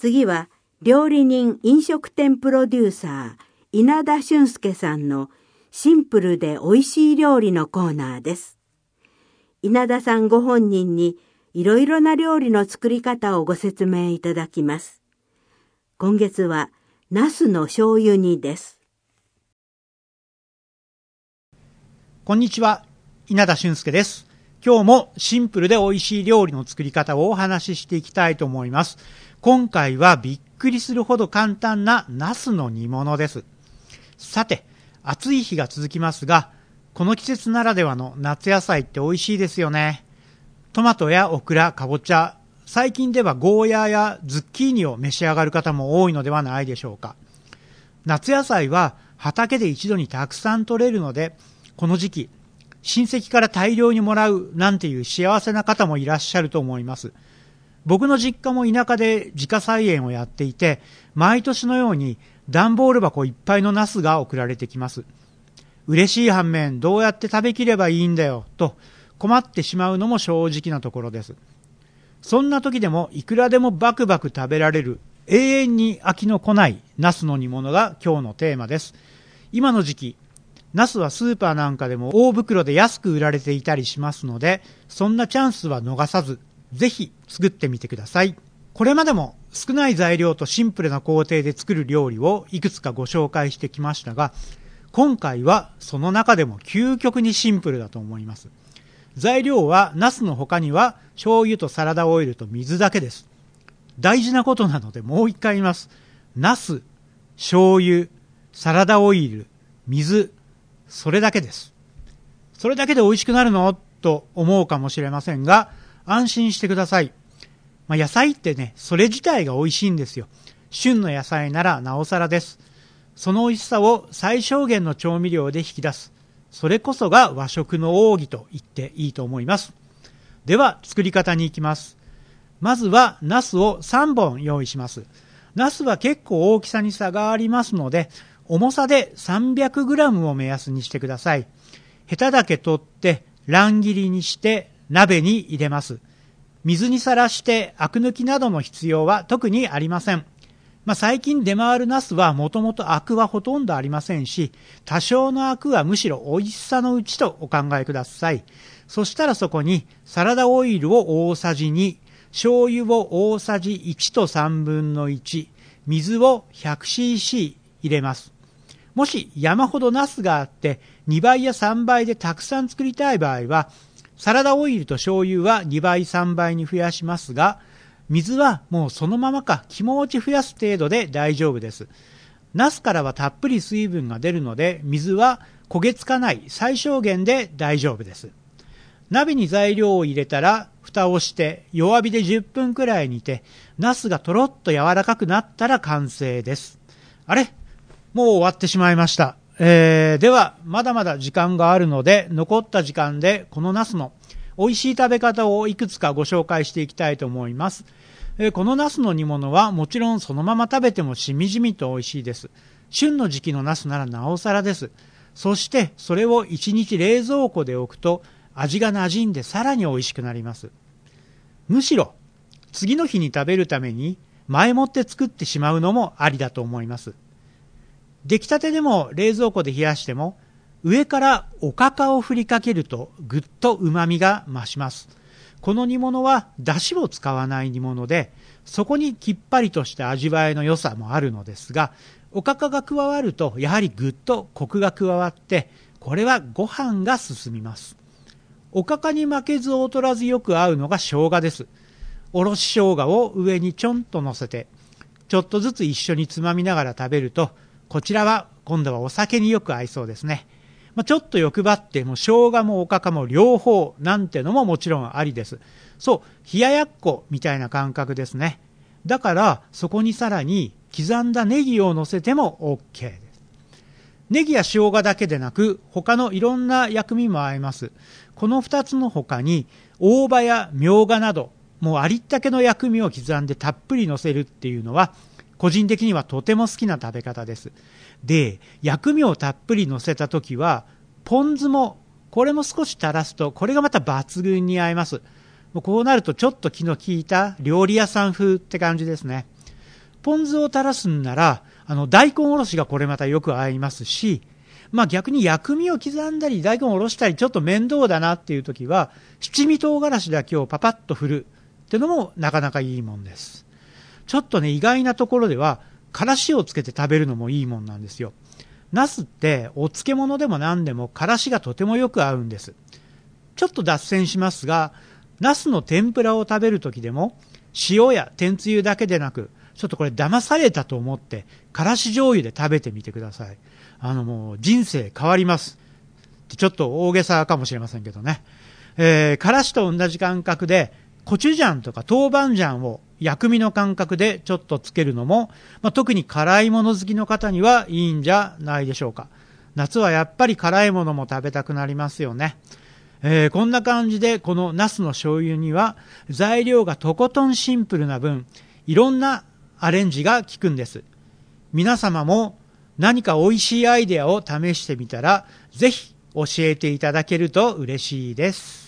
次は料理人飲食店プロデューサー稲田俊介さんのシンプルで美味しい料理のコーナーです。稲田さんご本人にいろいろな料理の作り方をご説明いただきます。今月はナスの醤油煮です。 こんにちは、稲田俊介です。今日もシンプルで美味しい料理の作り方をお話ししていきたいと思います。今回はびっくりするほど簡単なナスの煮物です。さて、暑い日が続きますが、この季節ならではの夏野菜って美味しいですよね。トマトやオクラ、かぼちゃ、最近ではゴーヤーやズッキーニを召し上がる方も多いのではないでしょうか。夏野菜は畑で一度にたくさん取れるので、この時期、親戚から大量にもらうなんていう幸せな方もいらっしゃると思います。僕の実家も田舎で自家菜園をやっていて、毎年のように段ボール箱いっぱいのナスが送られてきます。嬉しい反面、どうやって食べきればいいんだよと困ってしまうのも正直なところです。そんな時でもいくらでもバクバク食べられる永遠に飽きのこないナスの煮物が今日のテーマです。今の時期、ナスはスーパーなんかでも大袋で安く売られていたりしますので、そんなチャンスは逃さず、ぜひ作ってみてください。これまでも少ない材料とシンプルな工程で作る料理をいくつかご紹介してきましたが、今回はその中でも究極にシンプルだと思います。材料はナスの他には醤油とサラダオイルと水だけです。大事なことなのでもう一回言います。ナス、醤油、サラダオイル、水、それだけです。それだけで美味しくなるのと思うかもしれませんが、安心してください。野菜ってね、それ自体が美味しいんですよ。旬の野菜ならなおさらです。その美味しさを最小限の調味料で引き出す。それこそが和食の奥義と言っていいと思います。では作り方に行きます。まずはナスを3本用意します。ナスは結構大きさに差がありますので、重さで 300g を目安にしてください。ヘタだけ取って乱切りにして鍋に入れます。水にさらしてアク抜きなどの必要は特にありません。最近出回るナスはもともとアクはほとんどありませんし、多少のアクはむしろ美味しさのうちとお考えください。そしたらそこにサラダオイルを大さじ2、醤油を大さじ1と3分の1、水を 100cc 入れます。もし山ほどナスがあって2倍や3倍でたくさん作りたい場合は、サラダオイルと醤油は2倍3倍に増やしますが、水はもうそのままか気持ち増やす程度で大丈夫です。ナスからはたっぷり水分が出るので、水は焦げつかない最小限で大丈夫です。鍋に材料を入れたら蓋をして弱火で10分くらい煮て、ナスがとろっと柔らかくなったら完成です。あれ？もう終わってしまいました。ではまだまだ時間があるので、残った時間でこのナスの美味しい食べ方をいくつかご紹介していきたいと思います。このナスの煮物はもちろんそのまま食べてもしみじみと美味しいです。旬の時期のナスならなおさらです。そしてそれを1日冷蔵庫で置くと味が馴染んでさらに美味しくなります。むしろ次の日に食べるために前もって作ってしまうのもありだと思います。出来たてでも冷蔵庫で冷やしても、上からおかかを振りかけるとぐっと旨味が増します。この煮物は出汁を使わない煮物で、そこにきっぱりとした味わいの良さもあるのですが、おかかが加わるとやはりぐっとコクが加わって、これはご飯が進みます。おかかに負けず劣らずよく合うのが生姜です。おろし生姜を上にちょんと乗せて、ちょっとずつ一緒につまみながら食べると、こちらは今度はお酒によく合いそうですね。ちょっと欲張っても生姜もおかかも両方なんてのももちろんありです。そう、冷ややっこみたいな感覚ですね。だからそこにさらに刻んだネギを乗せても OK です。ネギや生姜だけでなく他のいろんな薬味も合います。この2つの他に大葉やみょうがなどもうありったけの薬味を刻んでたっぷり乗せるっていうのは個人的にはとても好きな食べ方です。で、薬味をたっぷり乗せたときは、ポン酢も、これも少し垂らすと、これがまた抜群に合います。こうなるとちょっと気の利いた料理屋さん風って感じですね。 ポン酢を垂らすんなら、大根おろしがこれまたよく合いますし、逆に薬味を刻んだり、大根をおろしたり、ちょっと面倒だなっていう時は、七味唐辛子だけをパパッと振るっていうのもなかなかいいもんです。ちょっとね、意外なところでは、からしをつけて食べるのもいいもんなんですよ。ナスってお漬物でも何でもからしがとてもよく合うんです。ちょっと脱線しますが、ナスの天ぷらを食べるときでも、塩や天つゆだけでなく、ちょっとこれ騙されたと思って、からし醤油で食べてみてください。もう人生変わります。ちょっと大げさかもしれませんけどね。からしと同じ感覚で、コチュジャンとか豆板醤を薬味の感覚でちょっとつけるのも、特に辛いもの好きの方にはいいんじゃないでしょうか。夏はやっぱり辛いものも食べたくなりますよね。こんな感じでこのナスの醤油には材料がとことんシンプルな分、いろんなアレンジが効くんです。皆様も何か美味しいアイデアを試してみたら、ぜひ教えていただけると嬉しいです。